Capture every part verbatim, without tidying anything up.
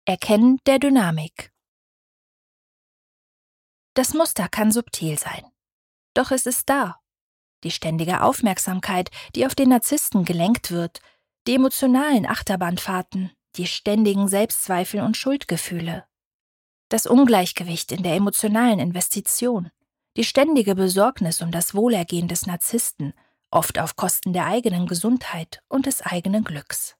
Erkennen der Dynamik. Das Muster kann subtil sein. Doch es ist da. Die ständige Aufmerksamkeit, die auf den Narzissten gelenkt wird, die emotionalen Achterbahnfahrten, die ständigen Selbstzweifel und Schuldgefühle, das Ungleichgewicht in der emotionalen Investition, die ständige Besorgnis um das Wohlergehen des Narzissten, oft auf Kosten der eigenen Gesundheit und des eigenen Glücks.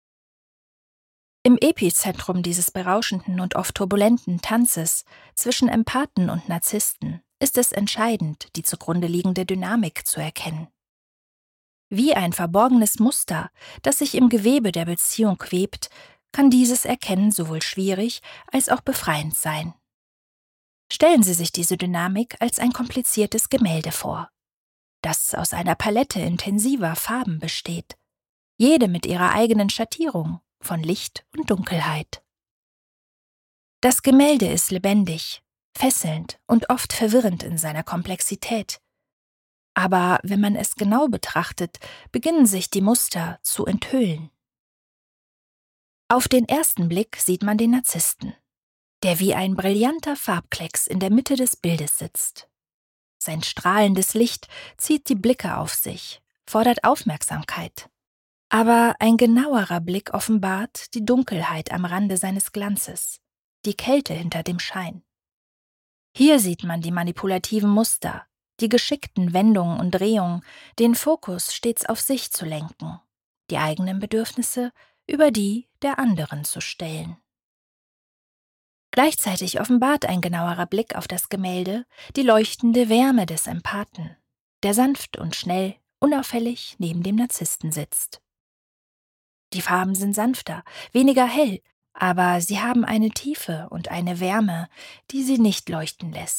Im Epizentrum dieses berauschenden und oft turbulenten Tanzes zwischen Empathen und Narzissten ist es entscheidend, die zugrunde liegende Dynamik zu erkennen. Wie ein verborgenes Muster, das sich im Gewebe der Beziehung webt, kann dieses Erkennen sowohl schwierig als auch befreiend sein. Stellen Sie sich diese Dynamik als ein kompliziertes Gemälde vor, das aus einer Palette intensiver Farben besteht, jede mit ihrer eigenen Schattierung von Licht und Dunkelheit. Das Gemälde ist lebendig, fesselnd und oft verwirrend in seiner Komplexität. Aber wenn man es genau betrachtet, beginnen sich die Muster zu enthüllen. Auf den ersten Blick sieht man den Narzissten, der wie ein brillanter Farbklecks in der Mitte des Bildes sitzt. Sein strahlendes Licht zieht die Blicke auf sich, fordert Aufmerksamkeit. Aber ein genauerer Blick offenbart die Dunkelheit am Rande seines Glanzes, die Kälte hinter dem Schein. Hier sieht man die manipulativen Muster, die geschickten Wendungen und Drehungen, den Fokus stets auf sich zu lenken, die eigenen Bedürfnisse über die der anderen zu stellen. Gleichzeitig offenbart ein genauerer Blick auf das Gemälde die leuchtende Wärme des Empathen, der sanft und schnell, unauffällig neben dem Narzissten sitzt. Die Farben sind sanfter, weniger hell, aber sie haben eine Tiefe und eine Wärme, die sie nicht leuchten lässt.